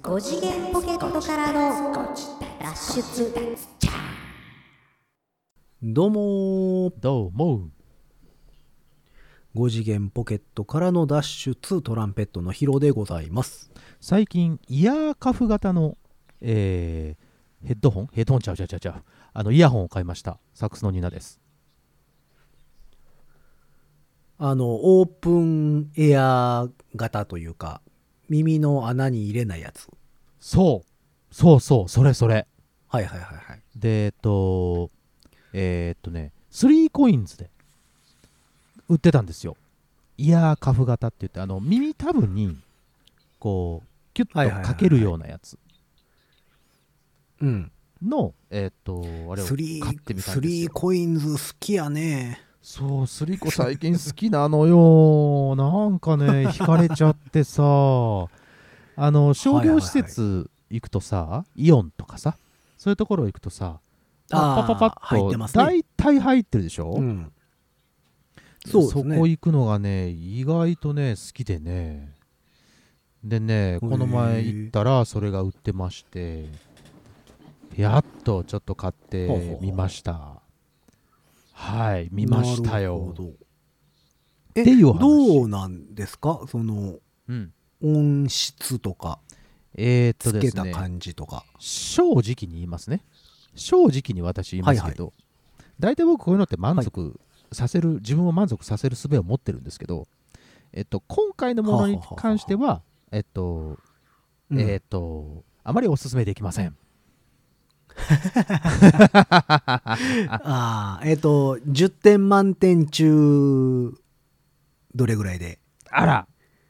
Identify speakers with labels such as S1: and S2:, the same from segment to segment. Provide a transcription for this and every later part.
S1: 5次元ポケットからの脱出。
S2: どうも
S3: どうも。
S2: 5次元ポケットからの脱出トランペットのヒロでございます。
S3: 最近イヤーカフ型の、ヘッドホンちゃうイヤホンを買いました。サックスのニナです。
S2: オープンエア型というか耳の穴に入れないやつ。
S3: そう、それ。
S2: はいはいはいはい。
S3: で3コインズで売ってたんですよ。イヤーカフ型って言って、耳たぶにこうキュッとかけるようなやつ
S2: うん
S3: の、あれを買ってみたんですよ。
S2: 3コインズ好きやね。
S3: そう、スリコ最近好きなのよ。なんかね、惹かれちゃってさ、商業施設行くとさ、イオンとかさ、そういうところ行くとさ、パッ
S2: 入ってますね。
S3: 大体入ってるでしょ、
S2: うん、そうですね。
S3: そこ行くのがね、意外とね、好きでね。でね、この前行ったらそれが売ってまして、やっとちょっと買ってみました。はい、見ましたよ。っていう話。
S2: どうなんですか、その、音質とか
S3: ですね、
S2: つけた感じとか。
S3: 正直に言いますね。正直に私言いますけど、大体僕こういうのって満足させる、自分を満足させる術を持ってるんですけど、今回のものに関しては、あまりおすすめできません。
S2: 10点満点中どれぐらいで？
S3: あら、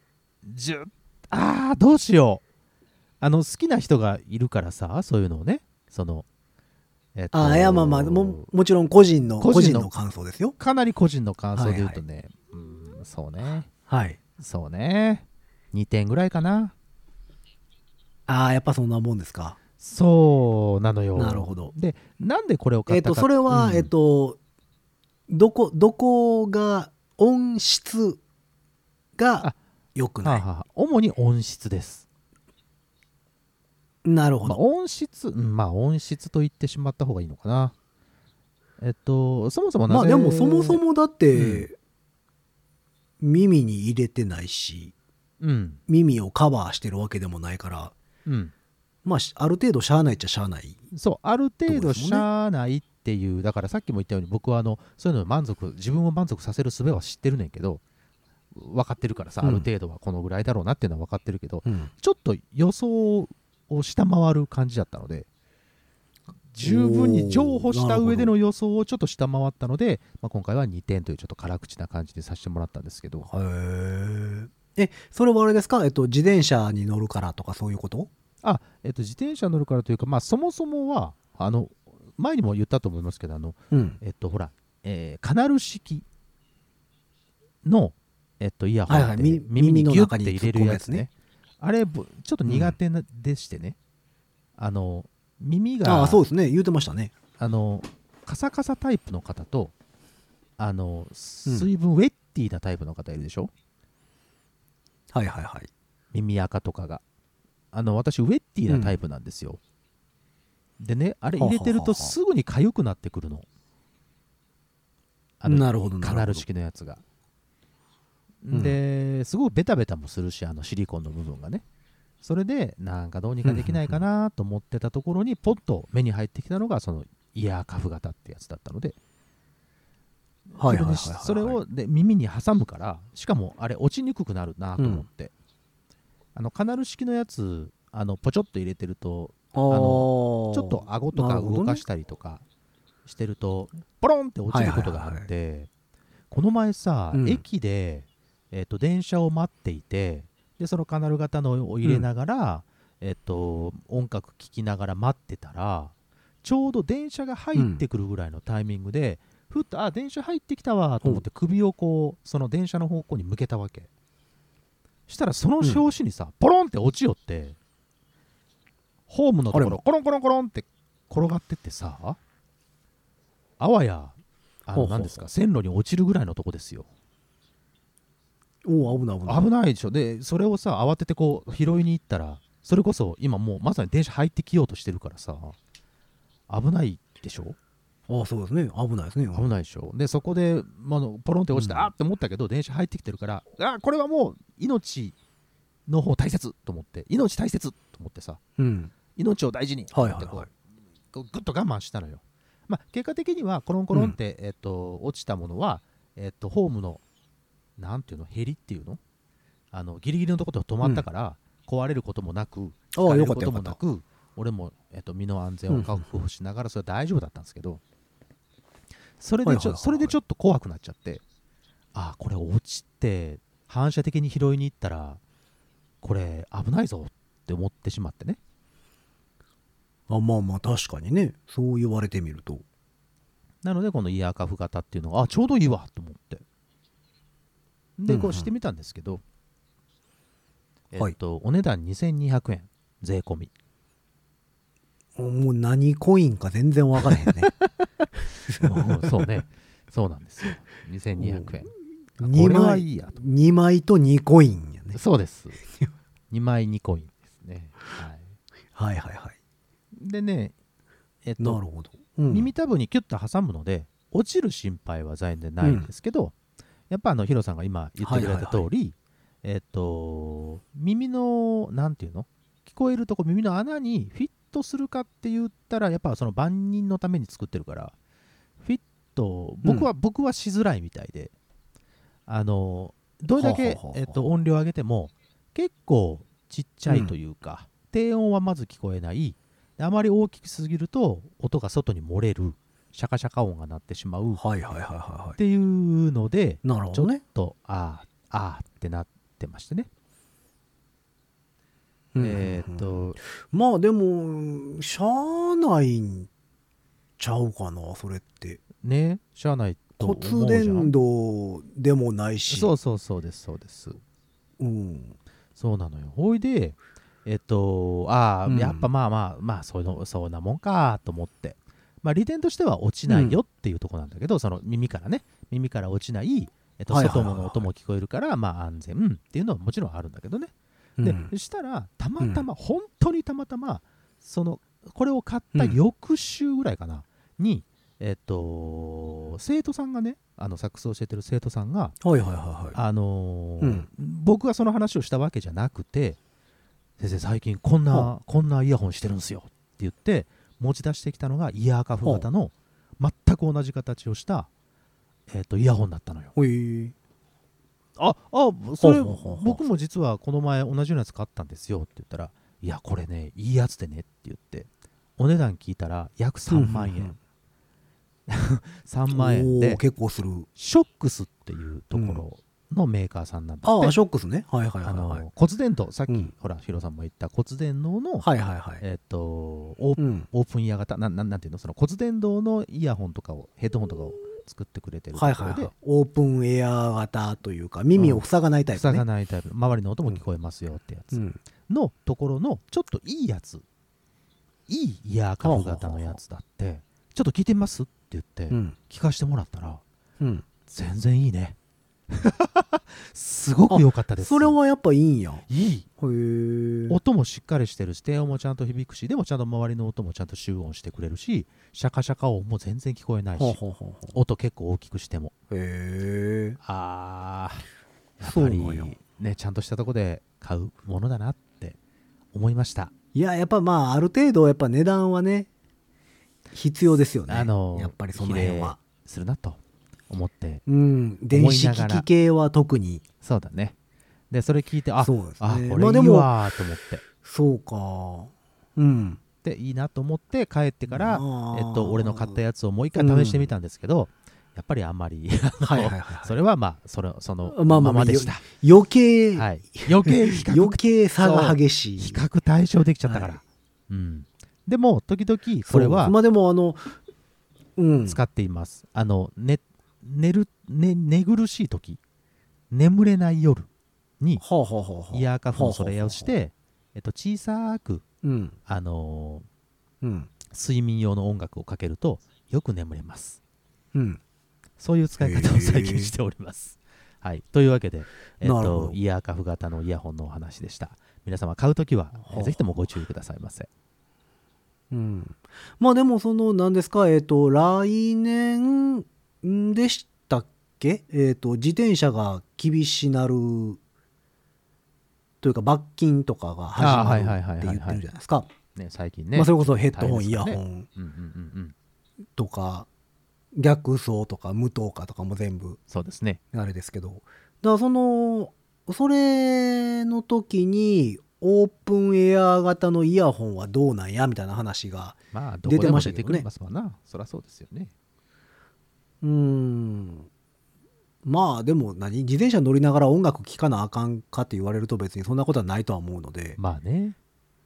S3: どうしよう。好きな人がいるからさ、そういうのをね、その、
S2: いや、まあまあ、もちろん個人の感想ですよ。
S3: かなり個人の感想で言うとね、そうね。
S2: はい。
S3: そうね。2点ぐらいかな。
S2: やっぱそんなもんですか。
S3: そうなのよ。
S2: なるほど。
S3: で、なんでこれを買ったか。
S2: それは、どこが音質が良くない？
S3: 主に音質です。
S2: なるほど。
S3: 音質と言ってしまった方がいいのかな。そもそもなぜ、
S2: でもそもそもだって、耳に入れてないし、耳をカバーしてるわけでもないから、ある程度しゃあないっちゃしゃあない。
S3: そう、ある程度しゃあないっていう、だからさっきも言ったように僕はそういうの自分を満足させる術は知ってるねんけど、分かってるからさ、ある程度はこのぐらいだろうなっていうのは分かってるけど、ちょっと予想を下回る感じだったので、十分に譲歩した上での予想をちょっと下回ったので、今回は2点というちょっと辛口な感じでさせてもらったんですけど。
S2: それはあれですか、自転車に乗るからとかそういうこと？
S3: 自転車乗るからというか、そもそもは前にも言ったと思いますけど、ほら、カナル式の、イヤホンって耳にギュッて入れるやつね。あれちょっと苦手でしてね、耳が
S2: そうですね、言うてましたね。
S3: カサカサタイプの方と水分ウェッティなタイプの方いるでしょ。
S2: はいはいはい。
S3: 耳垢とかが私ウェッティなタイプなんですよ。でね、あれ入れてるとすぐに痒くなってくるの。
S2: なるほど。
S3: カナル式のやつが。ですごくベタベタもするし、シリコンの部分がね。それでなんかどうにかできないかなと思ってたところにポッと目に入ってきたのがそのイヤーカフ型ってやつだったので、それをで耳に挟むから、しかもあれ落ちにくくなるなと思って、カナル式のやつポチョッと入れてるとちょっと顎とか動かしたりとかしてるとポロンって落ちることがあって、この前さ、駅で電車を待っていて、でそのカナル型のを入れながら、音楽聴きながら待ってたら、ちょうど電車が入ってくるぐらいのタイミングで、ふっと電車入ってきたわと思って首をこうその電車の方向に向けたわけ。したらその拍子にさ、ポロンって落ちよって、ホームのところコロンコロンコロンって転がってってさ、あわや何ですか、線路に落ちるぐらいのとこですよ。
S2: 危ない
S3: でしょ。でそれをさ慌ててこう拾いに行ったら、 それこそ今もうまさに電車入ってきようとしてるからさ、危ないでしょ。
S2: そうですね、危ないですね。
S3: 危ないでしょ。でそこで、ポロンって落ちて、あって思ったけど電車入ってきてるから、これはもう命の方大切と思って、命大切と思ってさ、命を大事にと思ってこうグッと我慢したのよ。結果的にはコロンコロンって、落ちたものは、ホームのなんていうの、ヘリっていうの、ギリギリのところで止まったから、壊れることもなく、引かれることもなく、俺も、身の安全を確保しながらそれは大丈夫だったんですけど、それでちょっと怖くなっちゃって、これ落ちて反射的に拾いに行ったらこれ危ないぞって思ってしまってね。
S2: まあ確かにね、そう言われてみると。
S3: なのでこのイヤーカフ型っていうのがちょうどいいわと思って、でこうしてみたんですけど、お値段2200円税込み。
S2: もう何コインか全然分からへんね。
S3: そうね、そうなんですよ。2200円。これはいいやと。
S2: 2枚と2コインやね。
S3: そうです。2枚2コインですね。
S2: はいはいはい。
S3: でね、
S2: なるほど。
S3: 耳たぶにキュッと挟むので落ちる心配は全然ないんですけど、やっぱヒロさんが今言ってくれた通り、耳のなんていうの、聞こえるとこ、耳の穴にフィットするかって言ったらやっぱその万人のために作ってるからフィット僕はしづらいみたいで、どれだけ音量上げても結構ちっちゃいというか、低音はまず聞こえない、あまり大きすぎると音が外に漏れる、シャカシャカ音が鳴ってしまうっていうので、ちょっとってなってましてね。
S2: まあでもしゃあないんちゃうかな、それって
S3: ね。しゃあないと思うじゃん。
S2: 骨伝導でもないし。
S3: そうですそうです。そうなのよ。ほいでやっぱまあそんなもんかと思って、利点としては落ちないよっていうところなんだけど、その耳から落ちない、外の音も聞こえるから、安全っていうのはもちろんあるんだけどね。でしたらたまたま、本当にたまたまこれを買った翌週ぐらいかなに、生徒さんがね、サックスを教えてる生徒さんが、僕がその話をしたわけじゃなくて、先生最近こんなイヤホンしてるんですよって言って持ち出してきたのがイヤーカフ型の全く同じ形をした、イヤホンだったのよ。それ僕も実はこの前同じようなやつ買ったんですよって言ったら、いやこれねいいやつでねって言って、お値段聞いたら約3万円3万円で
S2: 結構する。
S3: ショックスっていうところのメーカーさんなんだって。
S2: ショックスね。骨
S3: 伝導、さっきほらヒロさんも言った骨伝導のオープンイヤー型なんていうの、その骨伝導のイヤホンとかを、ヘッドホンとかを作ってくれてるところで、
S2: オープンエア型というか耳を塞がないタイプね。
S3: 塞がないタイプ、周りの音も聞こえますよってやつのところのちょっといいやつ、いいイヤーカフ型のやつだって、ちょっと聞いてみますって言って聞かせてもらったら、全然いいね。すごく良かったです。
S2: それはやっぱいいんや。
S3: いい。音もしっかりしてるし、低音もちゃんと響くし、でもちゃんと周りの音もちゃんと集音してくれるし、シャカシャカ音も全然聞こえないし、音結構大きくしても。やっぱりね、ちゃんとしたとこで買うものだなって思いました。
S2: やっぱある程度やっぱ値段はね必要ですよね。やっぱりその辺は
S3: するなと思って、
S2: 電子機器系は特に
S3: そうだね。でそれ聞いて、
S2: そうですね、
S3: これいいわと思って、
S2: そうか、
S3: でいいなと思って帰ってから、俺の買ったやつをもう一回試してみたんですけど、やっぱりあんまりそれはそのままでした。
S2: 余計差が激しい、
S3: 比較対象できちゃったから、でも時々これは
S2: でも
S3: 使っています。寝苦しい時、眠れない夜にイヤーカフのそれをして、小さく睡眠用の音楽をかけるとよく眠れます。そういう使い方を最近しております。 はい、というわけで、
S2: なるほど
S3: イヤーカフ型のイヤホンのお話でした。皆様買うときは、ぜひともご注意くださいませ。
S2: うん、まあでも何ですか、来年でしたっけ、自転車が厳しなるというか罰金とかが始まるって言ってるじゃないですか。
S3: ね、最近ね、
S2: まあ、それこそヘッドホン、イヤホンとか逆走とか無灯火とかも全部
S3: そうですね、
S2: あれですけど、だからそれの時にオープンエア型のイヤホンはどうなんやみたいな話が出てましたけどね。
S3: まあどこでも出てくれますわな。そりゃそうですよね。
S2: まあでも自転車乗りながら音楽聴かなあかんかって言われると別にそんなことはないとは思うので、
S3: まあね、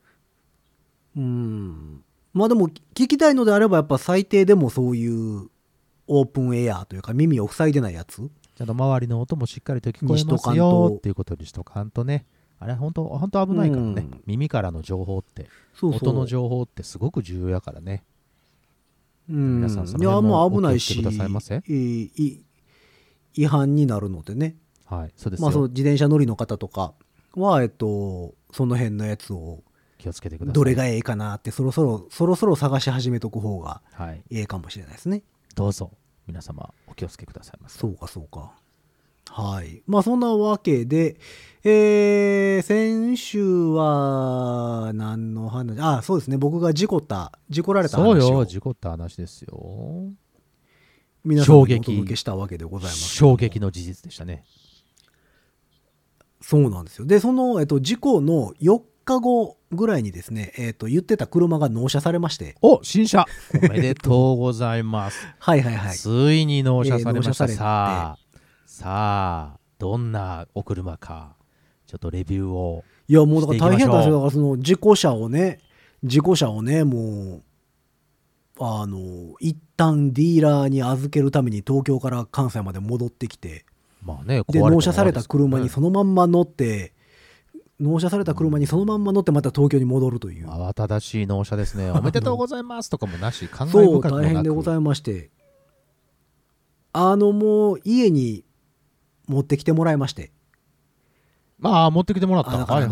S2: まあでも聞きたいのであればやっぱ最低でもそういうオープンエアというか耳を塞いでないやつ、
S3: ちゃんと周りの音もしっかりと聞こえますよっていうことにしとかんとね。あれ本当危ないからね、耳からの情報って音の情報ってすごく重要やからね。皆さんその辺もお気をつけくださいませ。
S2: 違反になるのでね。
S3: はい、そうですよ。
S2: まあ自転車乗りの方とかはその辺のやつを
S3: 気をつけてください。
S2: どれがええかなってそろそろ探し始めとく方がええかもしれないですね。
S3: どうぞ皆様お気をつけくださいませ。
S2: そうか。はい。まあそんなわけで、先週は何の話？そうですね。僕が事故られた話を。
S3: そうよ、事故った話ですよ。
S2: 皆さんにお届けしたわけでございます。
S3: 衝撃の事実でしたね。
S2: そうなんですよ。で、事故の4日後ぐらいにですね、言ってた車が納車されまして。
S3: 新車おめでとうございます。
S2: はい。
S3: ついに納車されました。さあ、どんなお車か、ちょっとレビューをしていきましょう。
S2: いや、もうだから大変なんですよ。だから事故車をね、もう、一旦ディーラーに預けるために東京から関西まで戻ってきて、
S3: まあね、
S2: で、納車された車にそのまんま乗って、また東京に戻るという。
S3: 慌ただしい納車ですね。おめでとうございますとかもなし、感慨深くもなく。
S2: そう、大変でございまして。もう家に持ってきてもらいまして。
S3: 持ってきてもらった。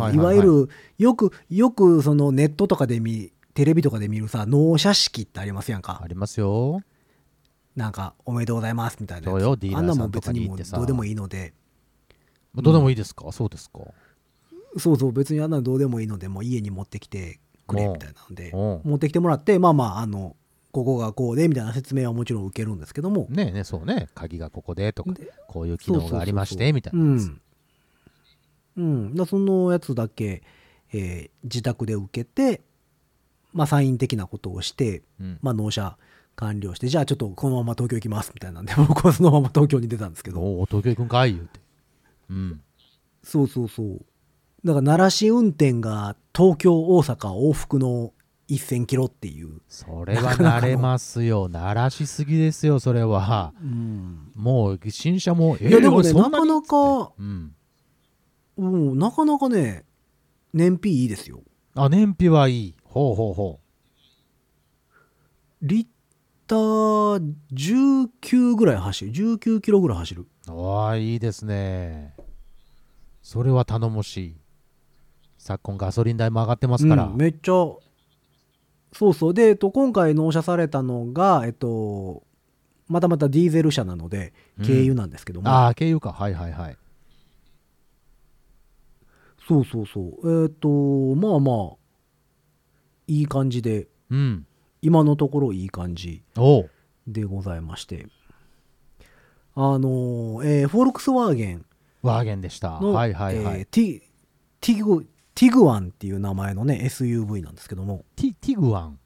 S2: いわゆる、よくそのネットとかでテレビとかで見るさ、納車式ってありますやんか。
S3: ありますよ。
S2: なんか、おめでとうございますみたいな。
S3: そうよ、ディーラーさんとかに行ってさ。
S2: どうでもいいので。
S3: どうでもいいですか？そうですか。
S2: そう、別にあんなのどうでもいいので、もう家に持ってきてくれみたいなので、持ってきてもらって、ここがこうでみたいな説明はもちろん受けるんですけども。
S3: そうね。鍵がここでとか、こういう機能がありましてみたいなやつ。
S2: そのやつだけ、自宅で受けて、サイン的なことをして、納車完了して、じゃあちょっとこのまま東京行きますみたいなんで、僕はそのまま東京に出たんですけど。
S3: 東京行くんかい言うて。
S2: そう。だから奈良市運転が東京大阪往復の1000キロっていう。
S3: それは慣れますよ。慣らしすぎですよ、それは。もう新車も
S2: いやでもね、なかなかなかなかね、燃費いいですよ。
S3: 燃費はいい。ほう。
S2: リッター19ぐらい走る。19キロぐらい走る。
S3: いいですね。それは頼もしい。昨今ガソリン代も上がってますから。
S2: めっちゃ。そう。で、今回納車されたのが、またディーゼル車なので、軽油なんですけども。
S3: 軽油か。はい。
S2: そう。いい感じで、今のところいい感じでございまして。フォルクスワーゲン
S3: でした。
S2: の、ティグワンっていう名前のね SUV なんですけども。
S3: ティグワン。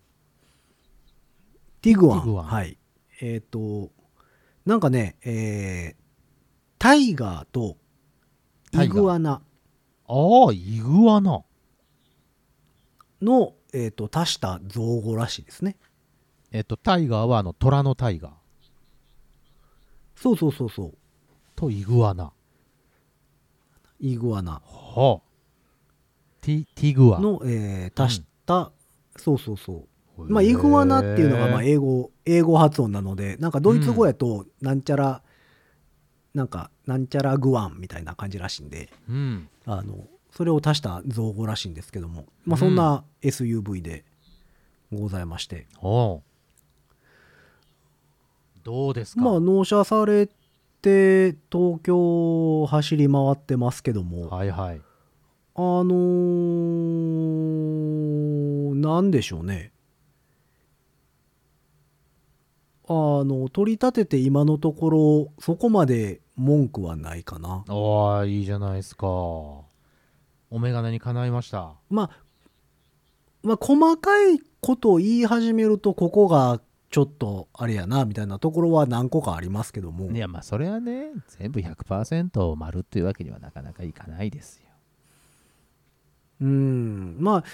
S2: はい。なんかね、タイガーとイグアナ。
S3: イグアナ
S2: の、足した造語らしいですね。
S3: タイガーは虎のタイガー。
S2: そう。
S3: とイグアナ。
S2: テ
S3: ィグア
S2: の、足した、そう。イグアナっていうのが英語発音なので、なんかドイツ語やとなんちゃらなんなんちゃらグワンみたいな感じらしいんで、
S3: うん
S2: それを足した造語らしいんですけども、まあ、そんな SUV でございまして、
S3: おうどうですか。
S2: まあ納車されて東京を走り回ってますけども、
S3: はいはい。
S2: なんでしょうね、取り立てて今のところそこまで文句はないかな。
S3: おーいいじゃないですか。お眼鏡にかないました。
S2: まあ細かいことを言い始めるとここがちょっとあれやなみたいなところは何個かありますけども、
S3: いやまあそれはね全部 100% 丸っていうわけにはなかなかいかないですよ。
S2: まあ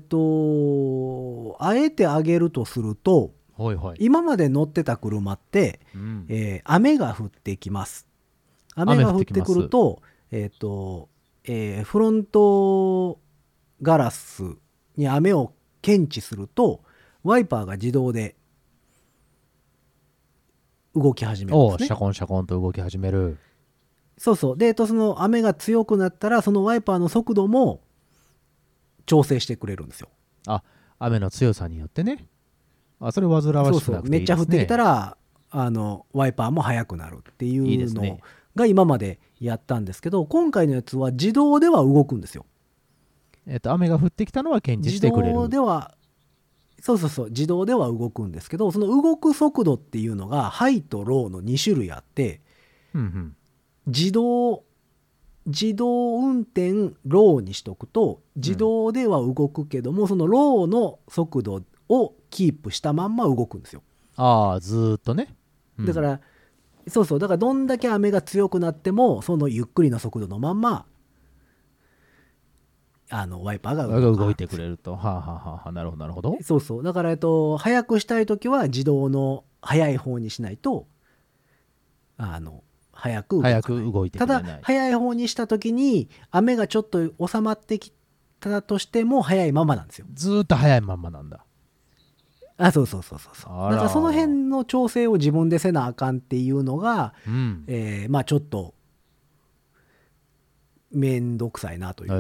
S2: あえてあげるとすると、
S3: はいはい。
S2: 今まで乗ってた車って、
S3: うん
S2: 雨が降ってきます。雨が降ってくるとフロントガラスに雨を検知するとワイパーが自動で動き始めるんですね。
S3: おうシャコンシャコンと動き始める。
S2: そうそう。で、その雨が強くなったらそのワイパーの速度も調整してくれるんですよ。
S3: あ雨の強さによってね。あそれ煩わしくなくていいですね。
S2: そうそう。めっちゃ降ってきたらワイパーも速くなるっていう
S3: いいですね
S2: のが今までやったんですけど、今回のやつは自動では動くんですよ。
S3: 雨が降ってきたのは検知し
S2: 自
S3: てくれる。
S2: 動では自動では動くんですけど、その動く速度っていうのがハイとローの2種類あって、
S3: うんうん
S2: 自動運転ローにしとくと自動では動くけども、そのローの速度をキープしたまんま動くんですよ。
S3: ああずーっとね。
S2: だからだからどんだけ雨が強くなってもそのゆっくりな速度のまんまワイパーが
S3: 動いてくれると。はあはあはあなるほどなるほど。
S2: だから速くしたいときは自動の速い方にしないと早く動かない。
S3: 早く動いてくれない。
S2: ただ早い方にしたときに雨がちょっと収まってきたとしても早いままなんですよ。
S3: ずーっと早いまんまなんだ。
S2: そうだからその辺の調整を自分でせなあかんっていうのが、まあちょっとめんどくさいなというか、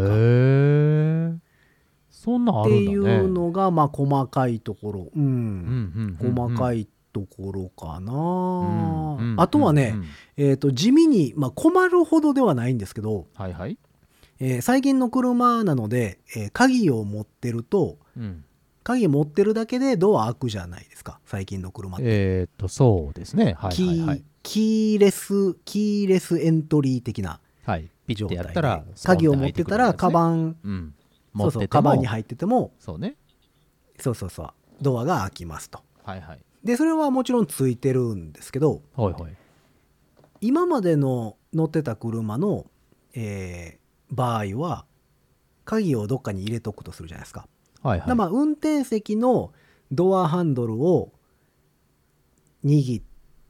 S3: そんなんあ
S2: ってい
S3: るんだね。
S2: うのがまあ細かいところ、細かいところかな。あとはね、地味に、まあ、困るほどではないんですけど、
S3: はいはい。
S2: 最近の車なので、鍵を持ってると、鍵持ってるだけでドア開くじゃないですか、最近の車って。
S3: そうですね。はいはいはい。
S2: キーレスエントリー的な状態で、鍵を持ってたらカバン、カバンに入ってても、
S3: そうね。
S2: ドアが開きますと。
S3: はいはい。
S2: でそれはもちろんついてるんですけど、
S3: はいはい。
S2: 今までの乗ってた車の、場合は鍵をどっかに入れとくとするじゃないですか。
S3: はいはい。
S2: まあ運転席のドアハンドルを握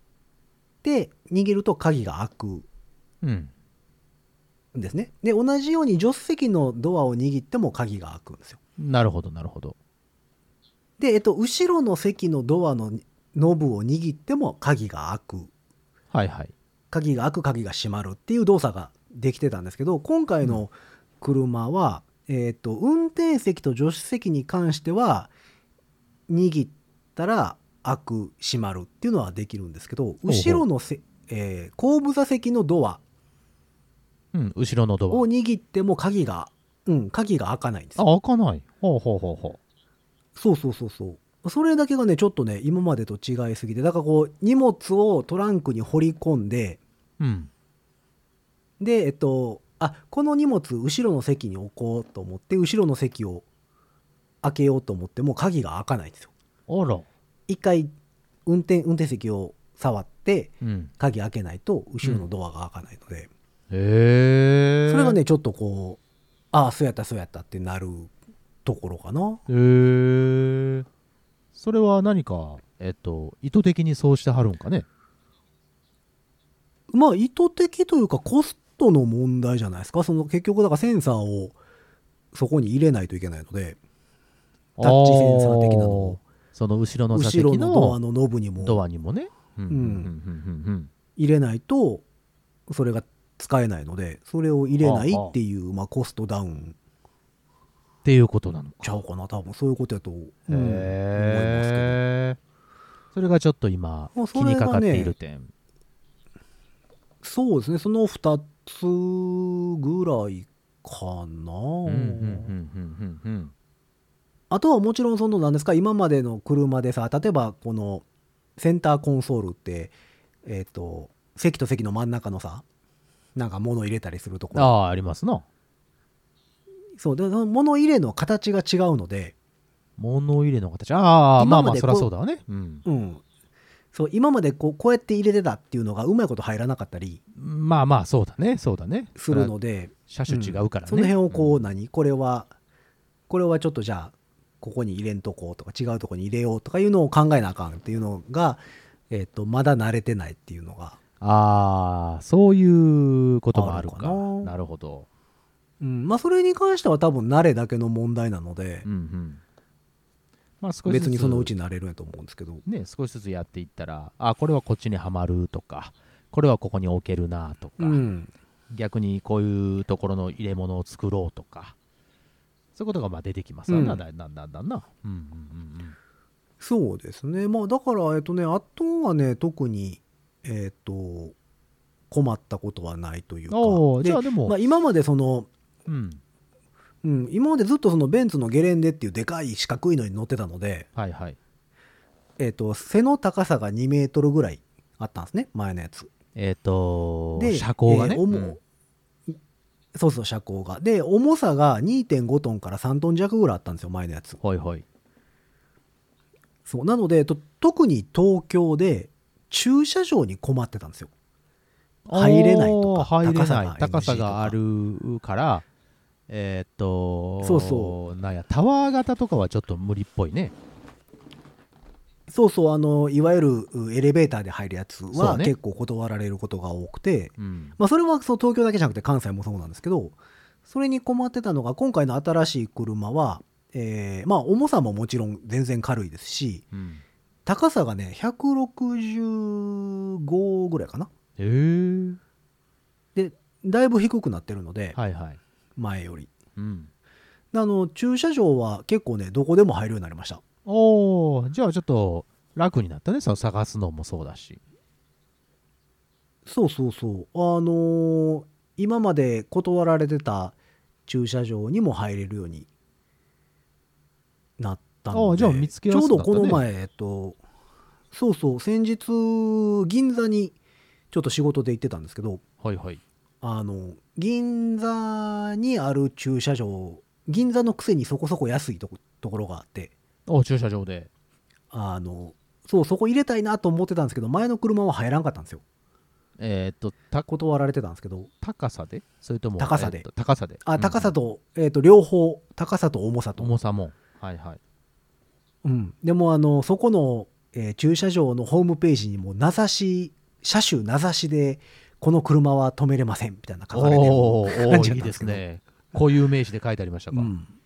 S2: ると鍵が開くんですね。で同じように助手席のドアを握っても鍵が開くんですよ。
S3: なるほどなるほど。
S2: で後ろの席のドアのノブを握っても鍵が開く。
S3: はいはい。
S2: 鍵が開く、鍵が閉まるっていう動作ができてたんですけど、今回の車は、運転席と助手席に関しては握ったら開く閉まるっていうのはできるんですけど、後ろの後部座席のドア
S3: 後ろのドア
S2: を握っても鍵が開かないんですよ。
S3: 開かない。ほう。
S2: それだけがねちょっとね今までと違いすぎて、だからこう荷物をトランクに放り込んで、でこの荷物後ろの席に置こうと思って後ろの席を開けようと思っても鍵が開かないんですよ。
S3: あら。
S2: 一回運転席を触って、鍵開けないと後ろのドアが開かないので、それがねちょっとこうそうやったってなるところかな。
S3: それは何か意図的にそうしてはるんかね。
S2: まあ意図的というかコストの問題じゃないですか。結局だからセンサーをそこに入れないといけないので、タッチセンサー的なのを
S3: その後ろの座席の
S2: ドアのノブにも
S3: ドアにもね、
S2: 入れないとそれが使えないので、それを入れないっていう、まあ、コストダウン
S3: っていうことなのか。
S2: ちゃうかな、多分そういうことやと、思いますけど。
S3: へえ。それがちょっと今、
S2: まあ
S3: 気にかかっている点。
S2: そうですね、その2つぐらいかな。あとはもちろんその何ですか、今までの車でさ、例えばこのセンターコンソールって席と席の真ん中のさ、なんか物入れたりするところ、
S3: ああ、ありますな。
S2: そうで、物入れの形が違うので、
S3: 物入れの形。ああ、まあまあ、そりゃそうだわね。
S2: そう今までこうやって入れてたっていうのがうまいこと入らなかったり
S3: まあまあ、そうだね、そうだね。
S2: するので、
S3: 車種違うからね。
S2: その辺をこうこれはちょっとじゃあここに入れんとこうとか違うとこに入れようとかいうのを考えなあかんっていうのが、まだ慣れてないっていうのが、
S3: ああ、そういうこともあるか。
S2: あるかな。
S3: なるほど。
S2: まあそれに関しては多分慣れだけの問題なので、
S3: まあ、少しずつ
S2: 別にそのうち慣れるんやと思うんですけど、
S3: ね、少しずつやっていったら、あ、これはこっちにはまるとか、これはここに置けるなとか、逆にこういうところの入れ物を作ろうとか、そういうことがまあ出てきますわな、だんだんな。
S2: そうですね。まあだからあとはね、特に困ったことはないというか、
S3: じゃあでも、
S2: まあ、今までその今までずっとそのベンツのゲレンデっていうでかい四角いのに乗ってたので、背の高さが2メートルぐらいあったんですね、前のやつ。で、
S3: 車高がね。
S2: そうそう、車高が。で、重さが 2.5 トンから3トン弱ぐらいあったんですよ、前のやつ。そうなので特に東京で駐車場に困ってたんですよ。入れないとか、
S3: 高さがあるから、
S2: そう
S3: なんや、タワー型とかはちょっと無理っぽいね。
S2: そうそう、いわゆるエレベーターで入るやつは結構断られることが多くて、まあそれはそう東京だけじゃなくて関西もそうなんですけど、それに困ってたのが今回の新しい車は、まあ重さももちろん全然軽いですし、高さがね165ぐらいかな。でだいぶ低くなってるので、前より、駐車場は結構ねどこでも入るようになりました。
S3: じゃあちょっと楽になったね、その探すのもそうだし。
S2: そう今まで断られてた駐車場にも入れるようになったので、
S3: じゃあ見つけやすかったね。
S2: ちょうどこの前先日銀座にちょっと仕事で行ってたんですけど、銀座にある駐車場、銀座のくせにそこそこ安いところがあって、
S3: 駐車場で
S2: そこ入れたいなと思ってたんですけど、前の車は入らんかったんですよ。断られてたんですけど。
S3: 高さでそれとも
S2: 高さで、高さと、両方、高さと重さと。
S3: 重さも。
S2: でもそこの、駐車場のホームページにも車種名指しでこの車は止めれませんみたいな書かれてる感じだったんですけど。
S3: いいですね。固有名詞で書いてありましたか。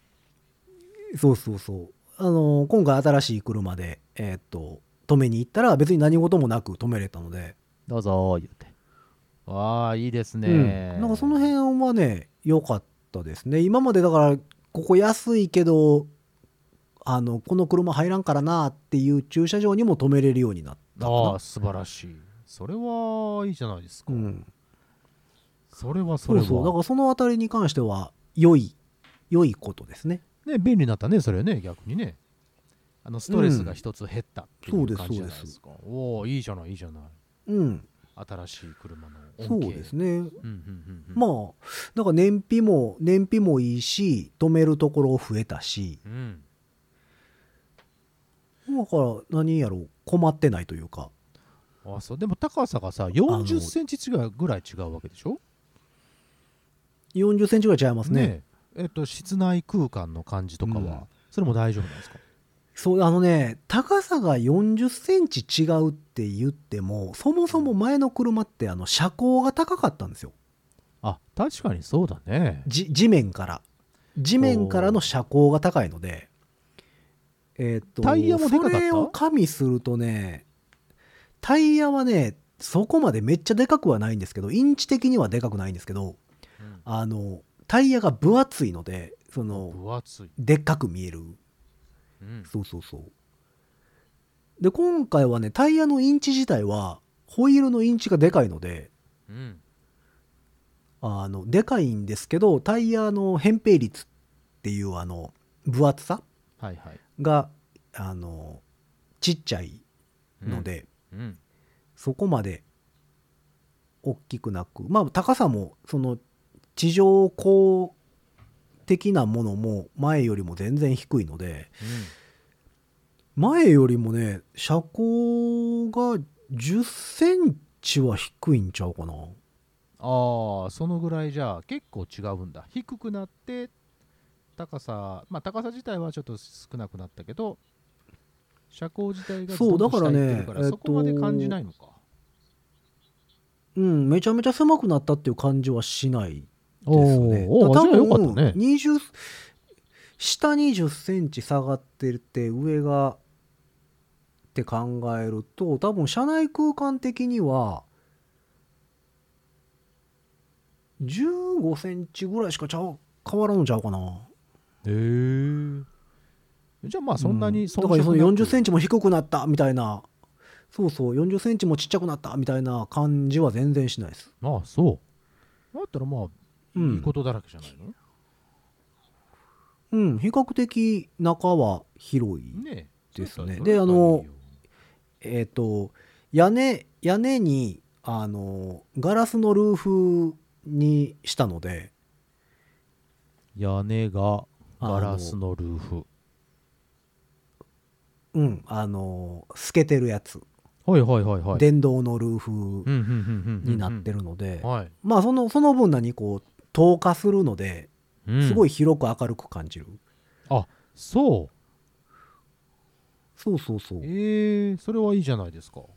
S2: 今回新しい車で止めに行ったら別に何事もなく止めれたので、
S3: どうぞ言って、いいですね。
S2: なんかその辺はね良かったですね。今までだからここ安いけどこの車入らんからなっていう駐車場にも止めれるようになったかな。
S3: 素晴らしい。それはいいじゃないですか。それはだから
S2: そのあたりに関しては良いことですね。
S3: 便利になったね、それね。逆にね、ストレスが一つ減ったっていう感じじゃないですか。いいじゃない。新しい車の恩恵。
S2: そうですね。まあなんか燃費もいいし、止めるところ増えたし、だから何やろう、困ってないというか。
S3: でも高さがさ40センチぐらい違うわけでしょ。
S2: 40センチぐらい違いますね。
S3: 室内空間の感じとかは、それも大丈夫なんですか。
S2: そう高さが40センチ違うって言っても、そもそも前の車って車高が高かったんですよ。
S3: 確かにそうだね。
S2: 地面からの車高が高いので、
S3: タイヤもでかかった。
S2: それを加味するとね、タイヤはねそこまでめっちゃでかくはないんですけど、インチ的にはでかくないんですけど、タイヤが分厚いので、
S3: 分厚い。
S2: でっかく見える。そうそうそう。で、今回はね、タイヤのインチ自体は、ホイールのインチがでかいので、でかいんですけど、タイヤの扁平率っていう分厚さが、ちっちゃいので、そこまで大きくなく、まあ高さも地上高的なものも前よりも全然低いので、前よりもね車高が10センチは低いんちゃうかな。
S3: ああ、そのぐらいじゃ結構違うんだ。低くなって高さ自体はちょっと少なくなったけど、車高自体が
S2: そうだからね、
S3: そこまで感じないのか。
S2: めちゃめちゃ狭くなったっていう感じはしないですね。
S3: 多分よかったね。
S2: 下20センチ下がってて上がって考えると、多分車内空間的には15センチぐらいしか変わらんのちゃうかな。
S3: へえ。じゃあまあそんなに
S2: だから40センチも低くなったみたいな、そうそう40センチもちっちゃくなったみたいな感じは全然しないです。
S3: ああ、そう。だったらまあいいことだらけじゃないの？
S2: 比較的中は広いですね。で屋根にガラスのルーフにしたので、
S3: 屋根がガラスのルーフ、
S2: 透けてるやつ、電動のルーフになってるので、まあその分何透過するので、すごい広く明るく感じる。
S3: あ、そう
S2: そうそうそう。
S3: それはいいじゃないですか。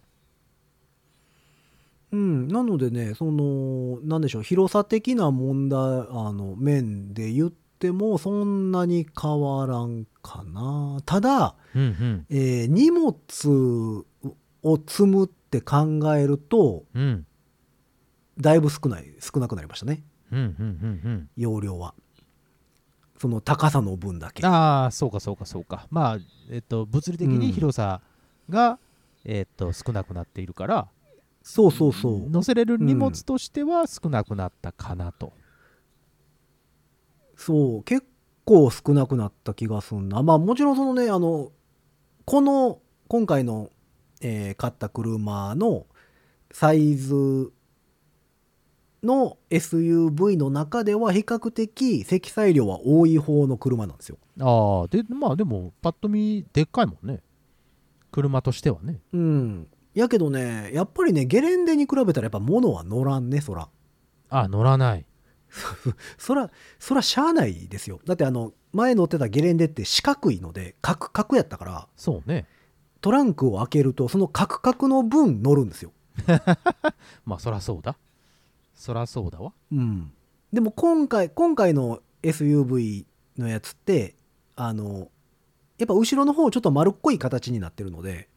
S2: なのでね、なんでしょう、広さ的な問題面で言ってもそんなに変わらんかな。ただ、荷物を積むって考えると、だいぶ少なくなりましたね。容量はその高さの分だけ。
S3: ああ、そうかそうかそうか。まあ物理的に広さが、少なくなっているから、
S2: そうそうそう、
S3: 乗せれる荷物としては少なくなったかなと。
S2: そう結構少なくなった気がするな。まあもちろん今回の、買った車のサイズの SUV の中では比較的積載量は多い方の車なんですよ。
S3: でもパッと見でっかいもんね、車としてはね。
S2: やけどね、やっぱりね、ゲレンデに比べたらやっぱ物は乗らんね、そら。
S3: 乗らない。
S2: そらしゃあないですよ。だって前乗ってたゲレンデって四角いので、カクやったから。
S3: そうね。
S2: トランクを開けるとそのカクの分乗るんですよ。
S3: まあそらそうだわ。
S2: でも今回の SUV のやつってやっぱ後ろの方ちょっと丸っこい形になってるので、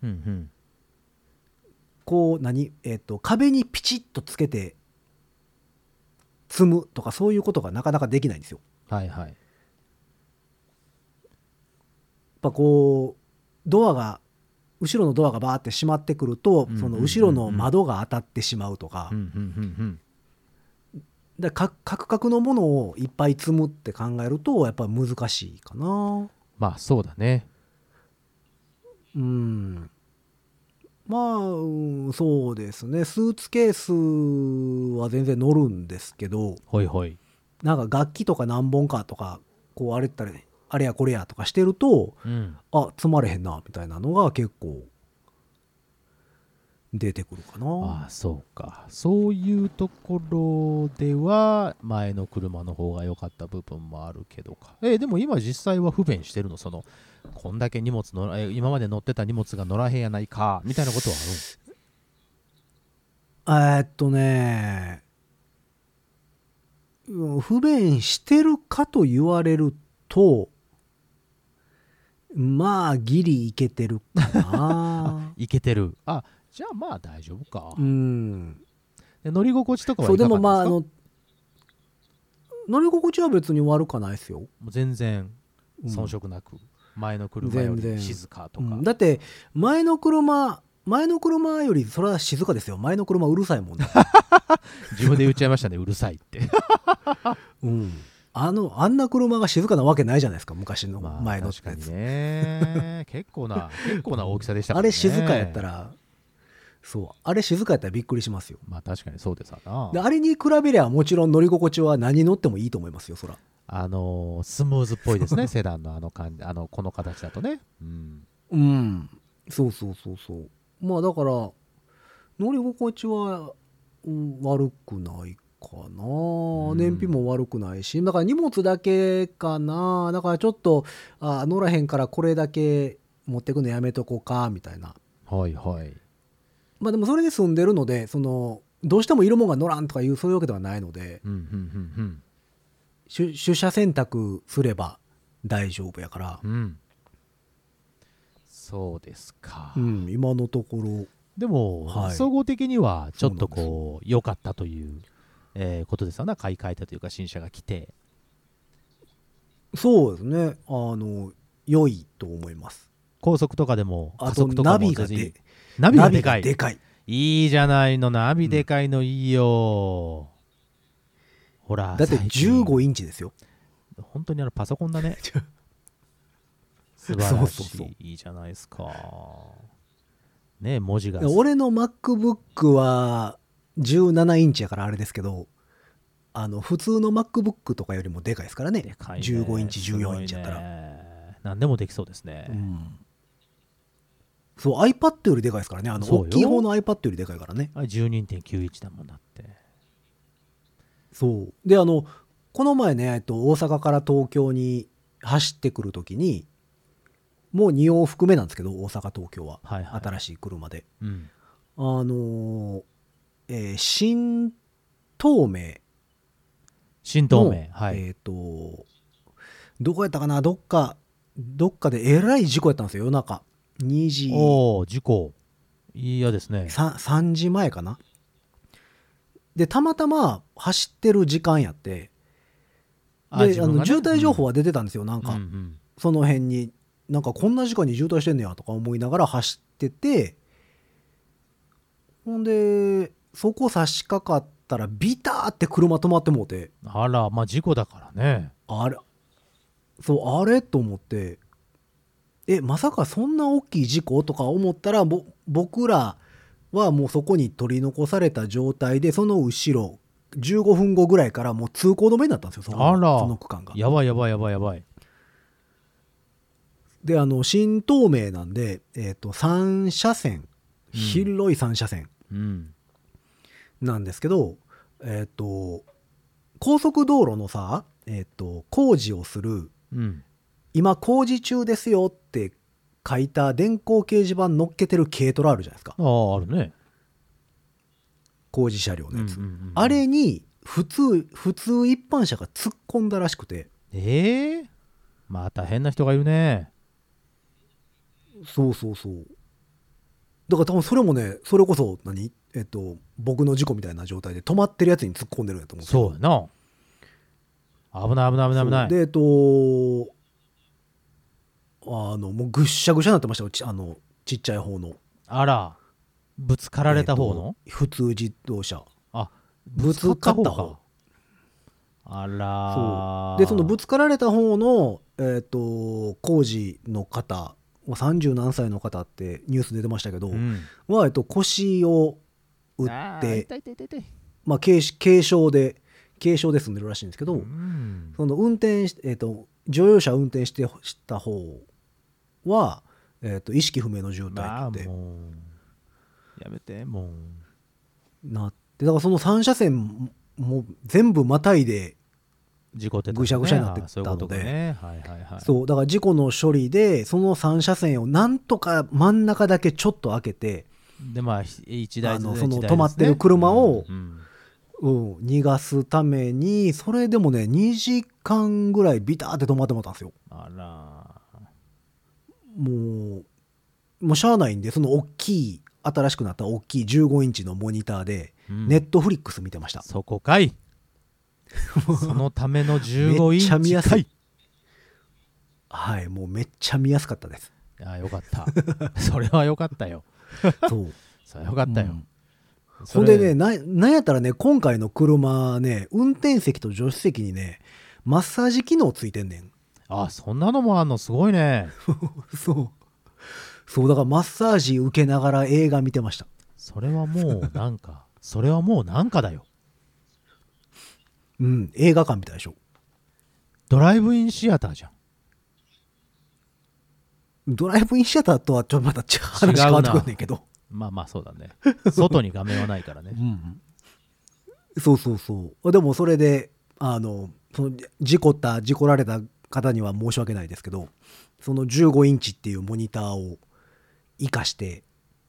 S2: 壁にピチッとつけて積むとかそういうことがなかなかできないんですよ。やっぱ後ろのドアがバーって閉まってくると、その後ろの窓が当たってしまうとか、カクのものをいっぱい積むって考えるとやっぱり難しいかな。
S3: まあそうだね。
S2: まあ、そうですね。スーツケースは全然乗るんですけど、なんか楽器とか何本かとかあれったらね、あれやこれやとかしてると、積まれへんなみたいなのが結構出てくるかな。
S3: そうか。そういうところでは前の車の方が良かった部分もあるけどか。でも今実際は不便してるの？こんだけ荷物今まで乗ってた荷物が乗らへんやないかみたいなことは
S2: ある？不便してるかと言われると、まあギリいけてるかな。
S3: いけてる。 じゃあまあ大丈夫か。
S2: うん
S3: で乗り心地とかは
S2: そうで
S3: いかがですか？
S2: もまあ乗り心地は別に悪くないですよ。
S3: もう全然
S2: うん
S3: 遜色なく、前の車よ
S2: 全然
S3: り静かとか、
S2: だって前の車よりそれは静かですよ。前の車うるさいもんね。
S3: 自分で言っちゃいましたねうるさいって
S2: うんあんな車が静かなわけないじゃないですか、昔の
S3: まあ
S2: 前の
S3: 確かに
S2: やつ、
S3: ね結構な大きさでしたからね。
S2: あれ静かやったらあれ静かやったらびっくりしますよ。
S3: まあ確かにそうですわな。
S2: であれに比べりゃもちろん乗り心地は何乗ってもいいと思いますよ、そら。
S3: スムーズっぽいですねセダンの感じ、この形だとね。
S2: うんそうまあだから乗り心地は、悪くないかな、燃費も悪くないし、だから荷物だけかな。だからちょっと乗らへんからこれだけ持ってくのやめとこうかみたいな。
S3: はいはい。
S2: まあでもそれで済んでるので、どうしてもいるもんが乗らんとかいうそういうわけではないので、取捨選択すれば大丈夫やから、
S3: そうですか。
S2: 今のところ
S3: でも、
S2: はい
S3: 総合的にはちょっとこう良かったという、ことですよね。買い替えたというか新車が来て。
S2: そうですね、良いと思います。
S3: 高速とかでも加
S2: あと
S3: 速とかも
S2: ナビが
S3: でかい。
S2: でかい。
S3: いいじゃないの、ナビでかいのいいよ。ほら、
S2: だって
S3: 最近
S2: 15インチですよ。
S3: 本当にパソコンだね。素晴らしい。
S2: そう
S3: いいじゃないですか。ね、文字が。
S2: 俺の MacBook は17インチやからあれですけど、普通の MacBook とかよりもでかいですからね。
S3: でかいね。
S2: 15インチ14インチやったら、
S3: 何でもできそうですね。
S2: そう iPad よりでかいですからね。
S3: そうよ
S2: 大きい方の iPad よりでかいからね。
S3: 12.91 だもんだって。
S2: そうでこの前ね、大阪から東京に走ってくるときに、もう2往復目なんですけど、大阪東京は、新しい車で、新東名の、
S3: はい、
S2: どこやったかな、どっかでえらい事故やったんですよ、夜中2時。
S3: 事故嫌ですね。
S2: 3時前かな。でたまたま走ってる時間やって、で渋滞情報は出てたんですよ、なんか、その辺になんかこんな時間に渋滞してんねやとか思いながら走ってて、ほんでそこ差し掛かったらビターって車止まってもうて、
S3: あら、まあ事故だからね。
S2: あれと思って、まさかそんな大きい事故とか思ったら、僕らはもうそこに取り残された状態で、その後ろ15分後ぐらいからもう通行止めになったんですよ、その区間が。
S3: やばい。
S2: で新東名なんで、3車線、広い3車線なんですけど、高速道路のさ、工事をする、今工事中ですよって書いた電光掲示板乗っけてる軽トラあるじゃないですか。
S3: あるね。
S2: 工事車両のやつ、あれに普通一般車が突っ込んだらしくて、
S3: また変な人がいるね。
S2: そうだから多分それもね、それこそ僕の事故みたいな状態で止まってるやつに突っ込んでるんやと思う。
S3: そうやな。危ない。
S2: でもうぐっしゃぐしゃになってましたよ、ちっちゃい方の。
S3: あら、ぶつかられた方の、
S2: 普通自動車。
S3: ぶつかった方。あら。
S2: そうでそのぶつかられた方の工事の方、30何歳の方ってニュース出てましたけど、は腰を打ってまあ軽傷で済んでるらしいんですけど、その運転乗用車運転してした方は意識不明の重体って
S3: やめてもう
S2: なって、だからその3車線も全部またいで
S3: 事故って
S2: ぐしゃぐしゃになってたので、
S3: そう
S2: だから事故の処理でその3車線をなんとか真ん中だけちょっと開けて、
S3: でまあ1台ずつ
S2: その止まってる車を逃がすために、それでもね2時間ぐらいビターって止まってもらったんですよ。
S3: あら、
S2: もうしゃあないんで、その大きい新しくなった大きい15インチのモニターで、
S3: うん
S2: ネットフリックス見てました。
S3: そこかいそのための15インチかい。
S2: めっちゃ見やすい。はい、もうめっちゃ見やすかったです。
S3: ああよかったそれはよかったよ
S2: そう
S3: それはよかったよ、
S2: ほんでね、なんやったらね、今回の車ね、運転席と助手席にね、マッサージ機能ついてんねん。
S3: あ、そんなのもあんの、すごいね。
S2: そうだからマッサージ受けながら映画見てました。
S3: それはもうなんかそれはもうなんかだよ。
S2: うん、映画館みたいでしょ。
S3: ドライブインシアターじゃん。
S2: ドライブインシアターとはちょっとまた話変わってくるんだけど。
S3: まあまあそうだね。外に画面はないからね。
S2: うん、そうでもそれでその事故られた方には申し訳ないですけど、その15インチっていうモニターを生かして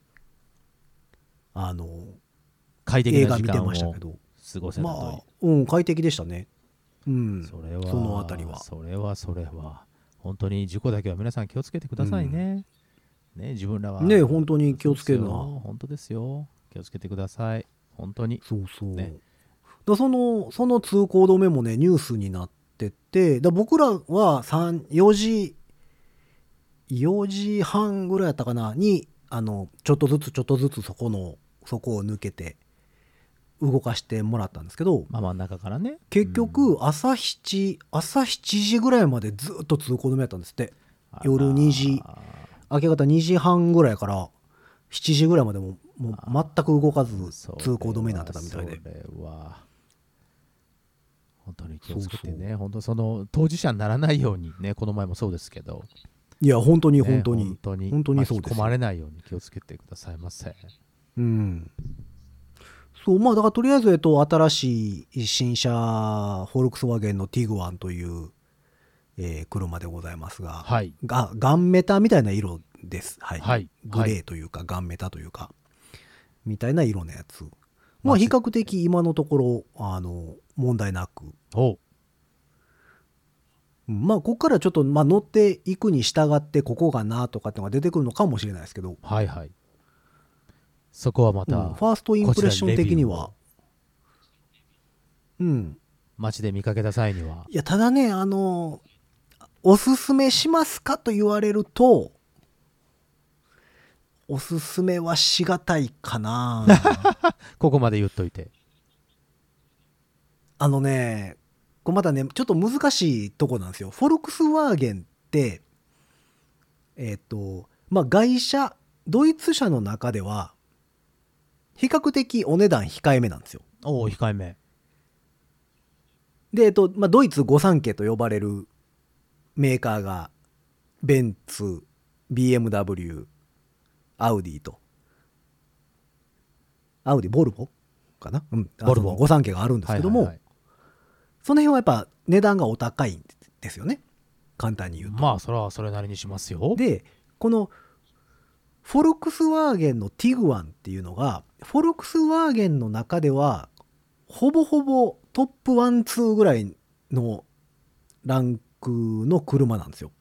S3: 快適
S2: 映画見て
S3: な時間を
S2: ましたけど、
S3: 過ごせたという、
S2: まあうん快適でしたね。うん、
S3: それは
S2: そのあたりは
S3: それは本当に事故だけは皆さん気をつけてくださいね。ね、自分らは
S2: ね、本当に気をつけるな。
S3: 本当ですよ。気をつけてください。本当に。
S2: そう、
S3: ね、
S2: だその通行止めもねニュースになってて、だ僕らは4時半ぐらいやったかなにちょっとずつそこを抜けて動かしてもらったんですけど、
S3: まあ真ん中からね。
S2: 結局朝7時ぐらいまでずっと通行止めやったんですって。夜2時明け方2時半ぐらいから7時ぐらいまでもう全く動かず通行止めになってたみたいで。
S3: それは本当に気をつけてね。本当その当事者にならないようにね、この前もそうですけど、
S2: いや本当に、
S3: ね、
S2: 本当にそうです。
S3: 巻き込まれないように気をつけてくださいませ。
S2: うん。そう、まあだからとりあえず新しい新車フォルクスワーゲンのティグワンという、車でございますが、
S3: はい、
S2: ガンメタみたいな色です。はい。
S3: はい、
S2: グレーというか、ガンメタというかみたいな色のやつ。まあ比較的今のところ問題なく。まあここからちょっと乗っていくに従ってここがなとかってのが出てくるのかもしれないですけど。
S3: はいはい。そこはまた、
S2: ファーストインプレッション的には、
S3: 街で見かけた際には、
S2: いやただねおすすめしますかと言われるとおすすめはしがたいかな
S3: ここまで言っといて。
S2: これまたねちょっと難しいとこなんですよ。フォルクスワーゲンって外車ドイツ車の中では比較的お値段控えめなんですよ。
S3: おお、控えめ
S2: でドイツ御三家と呼ばれるメーカーがベンツ、BMW、アウディとボルボかな、ボルボ御三家があるんですけども、その辺はやっぱ値段がお高いんですよね、簡単に言うと。
S3: まあそれはそれなりにしますよ。
S2: でこのフォルクスワーゲンのティグワンっていうのがフォルクスワーゲンの中ではほぼほぼトップ1、2ぐらいのランクの車なんですよ。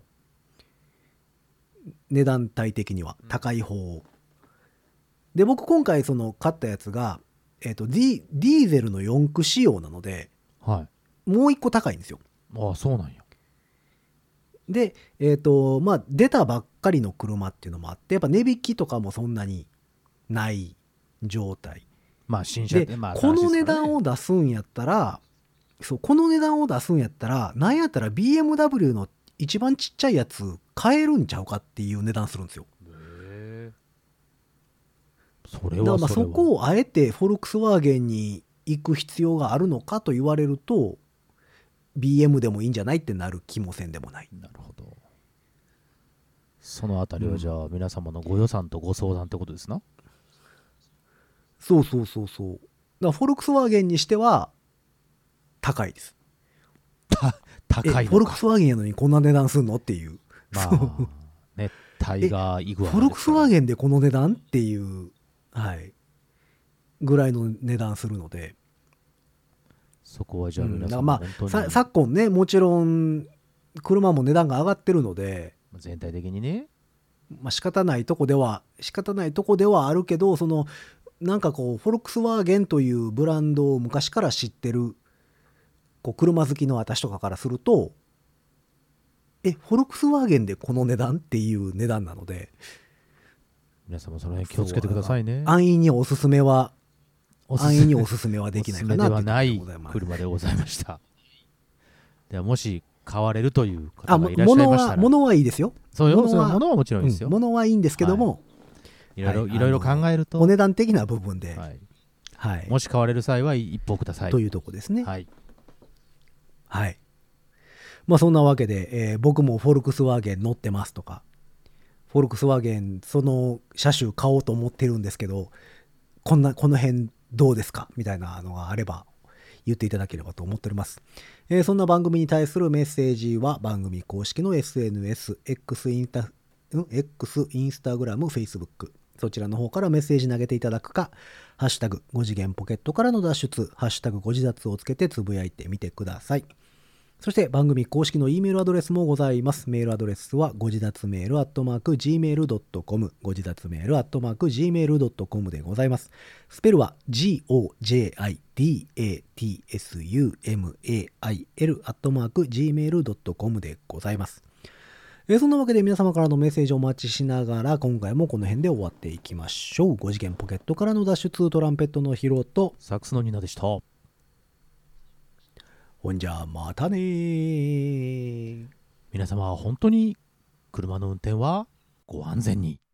S2: 値段帯的には高い方で、僕今回その買ったやつが、ディーゼルの4駆仕様なので、
S3: はい、
S2: もう一個高いんですよ。
S3: ああそうなんや。
S2: で出たばっかりの車っていうのもあって、やっぱ値引きとかもそんなにない状態。
S3: まあ新車で、
S2: この値段を出すんやったら、なんやったら BMW の一番ちっちゃいやつ買えるんちゃうかっていう値段するんですよ。
S3: それは
S2: だからそこをあえてフォルクスワーゲンに行く必要があるのかと言われると BM でもいいんじゃないってなる気もせんでもない。
S3: なるほど。そのあたりはじゃあ皆様のご予算とご相談ってことですな。
S2: そうだからフォルクスワーゲンにしては高いです。
S3: 高いのか。
S2: フォルクスワーゲンやのにこんな値段すんのっていう。
S3: まあね、タイガーイグアナですから。
S2: フォルクスワーゲンでこの値段っていう、ぐらいの値段するので、
S3: そこはじゃあ皆さん本当に、
S2: 昨今ねもちろん車も値段が上がってるので、
S3: 全体的にね、
S2: まあ仕方ないとこではあるけど、そのなんかこうフォルクスワーゲンというブランドを昔から知ってるこう車好きの私とかからすると、フォルクスワーゲンでこの値段っていう値段なので、
S3: 皆さんもその辺気をつけてくださいね。
S2: 安易におすすめは
S3: おす
S2: すめはできないかな
S3: おすすめではない
S2: ということでございます。
S3: 車でございました。ではもし買われるという方がいらっしゃいましたら、
S2: 物はいいですよ。
S3: そういう
S2: 物は
S3: 物はもちろんいいですよ。
S2: 物はいいんですけども、
S3: いろいろ考えると、
S2: お値段的な部分で、
S3: はい
S2: はい、
S3: もし買われる際は一報ください
S2: というとこですね。
S3: はい。
S2: はい。まあそんなわけで、僕もフォルクスワーゲン乗ってますとか、フォルクスワーゲンその車種買おうと思ってるんですけど、この辺どうですかみたいなのがあれば言っていただければと思っております。そんな番組に対するメッセージは番組公式の SNS、X、インスタグラム、Facebook、そちらの方からメッセージ投げていただくか、ハッシュタグ5次元ポケットからの脱出、ハッシュタグご自立をつけてつぶやいてみてください。そして番組公式の E メールアドレスもございます。メールアドレスはご自立メール@gmail.com、ご自立メール@gmail.com でございます。スペルは gojidatsumail@gmail.com でございます。そんなわけで皆様からのメッセージをお待ちしながら、今回もこの辺で終わっていきましょう。5次元ポケットからの脱出、トランペットのヒロと
S3: サックスのニナでした。
S2: ほんじゃまたねー。
S3: 皆様は本当に車の運転はご安全に。